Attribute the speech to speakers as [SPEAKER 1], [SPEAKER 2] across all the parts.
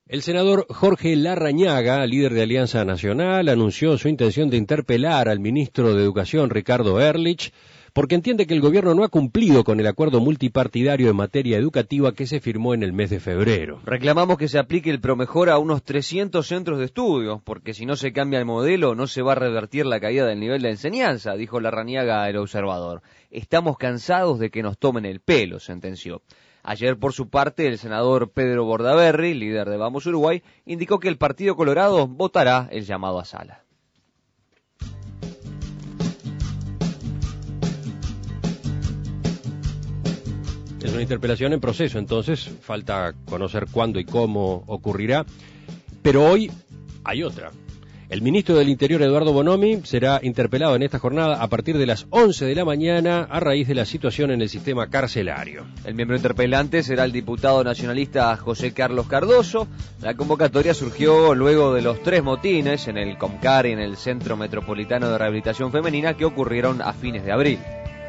[SPEAKER 1] El senador Jorge Larrañaga, líder de Alianza Nacional, anunció su intención de interpelar al ministro de Educación, Ricardo Ehrlich, porque entiende que el gobierno no ha cumplido con el acuerdo multipartidario en materia educativa que se firmó en el mes de febrero.
[SPEAKER 2] Reclamamos que se aplique el Promejor a unos 300 centros de estudio, porque si no se cambia el modelo no se va a revertir la caída del nivel de enseñanza, dijo Larrañaga al Observador. Estamos cansados de que nos tomen el pelo, sentenció. Ayer, por su parte, el senador Pedro Bordaberry, líder de Vamos Uruguay, indicó que el Partido Colorado votará el llamado a sala.
[SPEAKER 1] Es una interpelación en proceso, entonces falta conocer cuándo y cómo ocurrirá, pero hoy hay otra. El ministro del Interior, Eduardo Bonomi, será interpelado en esta jornada a partir de las 11 de la mañana a raíz de la situación en el sistema carcelario.
[SPEAKER 2] El miembro interpelante será el diputado nacionalista José Carlos Cardoso. La convocatoria surgió luego de los 3 motines en el Comcar y en el Centro Metropolitano de Rehabilitación Femenina que ocurrieron a fines de abril.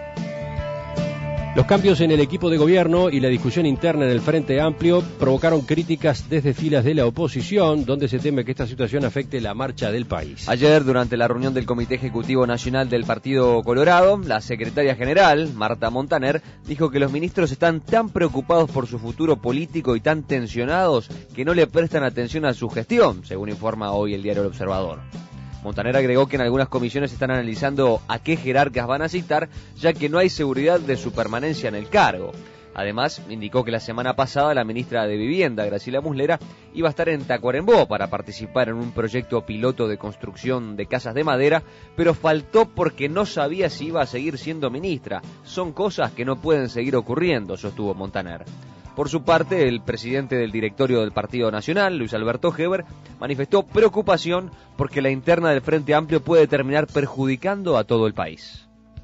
[SPEAKER 1] Los cambios en el equipo de gobierno y la discusión interna en el Frente Amplio provocaron críticas desde filas de la oposición, donde se teme que esta situación afecte la marcha del país.
[SPEAKER 2] Ayer, durante la reunión del Comité Ejecutivo Nacional del Partido Colorado, la secretaria general, Marta Montaner, dijo que los ministros están tan preocupados por su futuro político y tan tensionados que no le prestan atención a su gestión, según informa hoy el diario El Observador. Montaner agregó que en algunas comisiones están analizando a qué jerarcas van a citar, ya que no hay seguridad de su permanencia en el cargo. Además, indicó que la semana pasada la ministra de Vivienda, Graciela Muslera, iba a estar en Tacuarembó para participar en un proyecto piloto de construcción de casas de madera, pero faltó porque no sabía si iba a seguir siendo ministra. Son cosas que no pueden seguir ocurriendo, sostuvo Montaner. Por su parte, el presidente del directorio del Partido Nacional, Luis Alberto Heber, manifestó preocupación porque la interna del Frente Amplio puede terminar perjudicando a todo el país.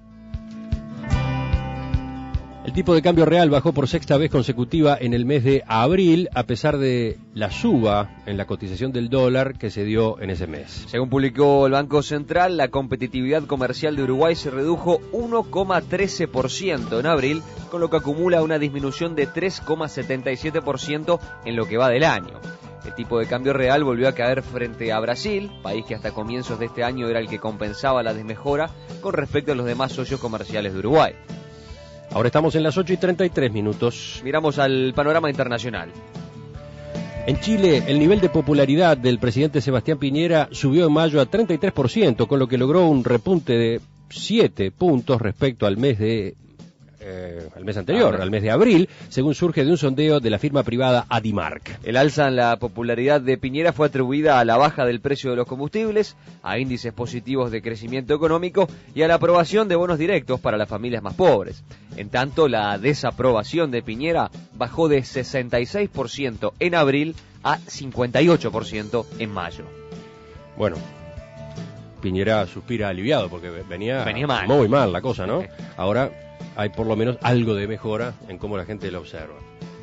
[SPEAKER 1] El tipo de cambio real bajó por sexta vez consecutiva en el mes de abril, a pesar de la suba en la cotización del dólar que se dio en ese mes.
[SPEAKER 2] Según publicó el Banco Central, la competitividad comercial de Uruguay se redujo 1,13% en abril, con lo que acumula una disminución de 3,77% en lo que va del año. El tipo de cambio real volvió a caer frente a Brasil, país que hasta comienzos de este año era el que compensaba la desmejora con respecto a los demás socios comerciales de Uruguay.
[SPEAKER 1] Ahora estamos en las 8:33.
[SPEAKER 2] Miramos al panorama internacional.
[SPEAKER 1] En Chile, el nivel de popularidad del presidente Sebastián Piñera subió en mayo a 33%, con lo que logró un repunte de 7 puntos respecto al mes anterior, al mes de abril, según surge de un sondeo de la firma privada Adimark.
[SPEAKER 2] El alza en la popularidad de Piñera fue atribuida a la baja del precio de los combustibles, a índices positivos de crecimiento económico y a la aprobación de bonos directos para las familias más pobres. En tanto, la desaprobación de Piñera bajó de 66% en abril a 58% en mayo.
[SPEAKER 1] Bueno, Piñera suspira aliviado porque venía
[SPEAKER 2] mal.
[SPEAKER 1] Muy mal la cosa, ¿no? Ahora hay por lo menos algo de mejora en cómo la gente lo observa.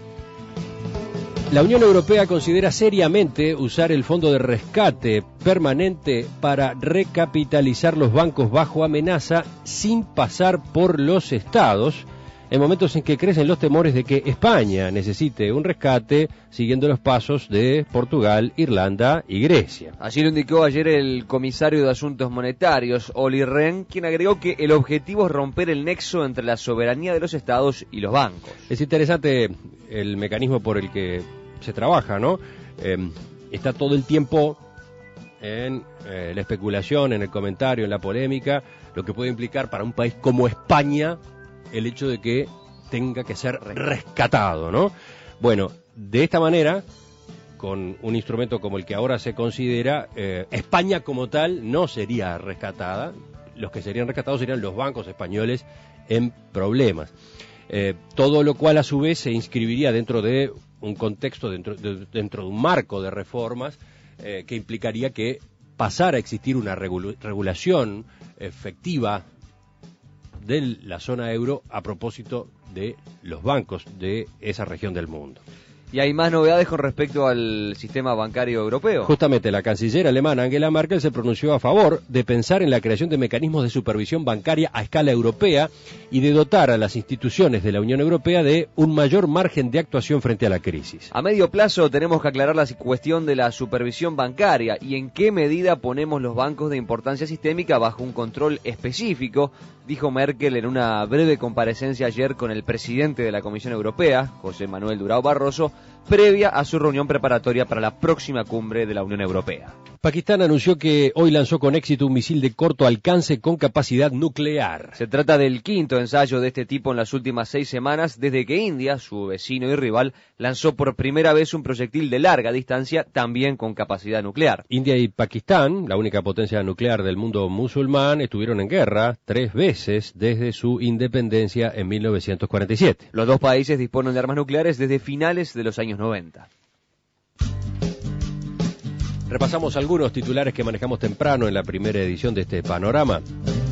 [SPEAKER 1] La Unión Europea considera seriamente usar el fondo de rescate permanente para recapitalizar los bancos bajo amenaza sin pasar por los estados, en momentos en que crecen los temores de que España necesite un rescate siguiendo los pasos de Portugal, Irlanda y Grecia.
[SPEAKER 2] Así lo indicó ayer el comisario de Asuntos Monetarios, Olli Rehn, quien agregó que el objetivo es romper el nexo entre la soberanía de los estados y los bancos.
[SPEAKER 1] Es interesante el mecanismo por el que se trabaja, ¿no? Está todo el tiempo en la especulación, en el comentario, en la polémica, lo que puede implicar para un país como España el hecho de que tenga que ser rescatado, ¿no? Bueno, de esta manera, con un instrumento como el que ahora se considera, España como tal no sería rescatada. Los que serían rescatados serían los bancos españoles en problemas. Todo lo cual a su vez se inscribiría dentro de un contexto, dentro de un marco de reformas que implicaría que pasara a existir una regulación efectiva de la zona euro a propósito de los bancos de esa región del mundo.
[SPEAKER 2] ¿Y hay más novedades con respecto al sistema bancario europeo?
[SPEAKER 1] Justamente la canciller alemana Angela Merkel se pronunció a favor de pensar en la creación de mecanismos de supervisión bancaria a escala europea y de dotar a las instituciones de la Unión Europea de un mayor margen de actuación frente a la crisis.
[SPEAKER 2] A medio plazo tenemos que aclarar la cuestión de la supervisión bancaria y en qué medida ponemos los bancos de importancia sistémica bajo un control específico, dijo Merkel en una breve comparecencia ayer con el presidente de la Comisión Europea, José Manuel Durão Barroso, previa a su reunión preparatoria para la próxima cumbre de la Unión Europea.
[SPEAKER 1] Pakistán anunció que hoy lanzó con éxito un misil de corto alcance con capacidad nuclear.
[SPEAKER 2] Se trata del quinto ensayo de este tipo en las últimas 6 semanas desde que India, su vecino y rival, lanzó por primera vez un proyectil de larga distancia también con capacidad nuclear.
[SPEAKER 1] India y Pakistán, la única potencia nuclear del mundo musulmán, estuvieron en guerra 3 veces desde su independencia en 1947.
[SPEAKER 2] Los dos países disponen de armas nucleares desde finales de los años 90.
[SPEAKER 1] Repasamos algunos titulares que manejamos temprano en la primera edición de este panorama.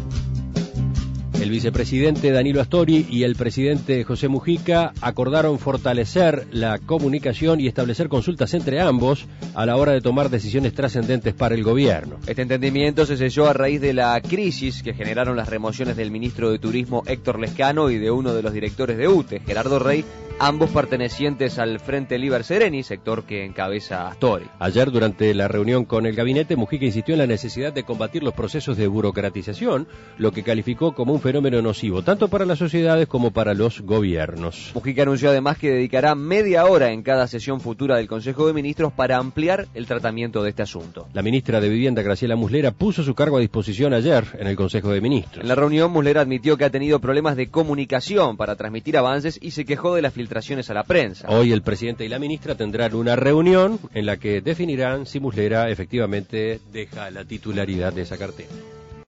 [SPEAKER 1] El vicepresidente Danilo Astori y el presidente José Mujica acordaron fortalecer la comunicación y establecer consultas entre ambos a la hora de tomar decisiones trascendentes para el gobierno.
[SPEAKER 2] Este entendimiento se selló a raíz de la crisis que generaron las remociones del ministro de Turismo Héctor Lescano y de uno de los directores de UTE, Gerardo Rey, ambos pertenecientes al Frente Liber Sereni, sector que encabeza Astori.
[SPEAKER 1] Ayer, durante la reunión con el gabinete, Mujica insistió en la necesidad de combatir los procesos de burocratización, lo que calificó como un fenómeno nocivo, tanto para las sociedades como para los gobiernos.
[SPEAKER 2] Mujica anunció además que dedicará media hora en cada sesión futura del Consejo de Ministros para ampliar el tratamiento de este asunto.
[SPEAKER 1] La ministra de Vivienda, Graciela Muslera, puso su cargo a disposición ayer en el Consejo de Ministros.
[SPEAKER 2] En la reunión, Muslera admitió que ha tenido problemas de comunicación para transmitir avances y se quejó de las filtraciones a la prensa.
[SPEAKER 1] Hoy el presidente y la ministra tendrán una reunión en la que definirán si Muslera efectivamente deja la titularidad de esa cartera.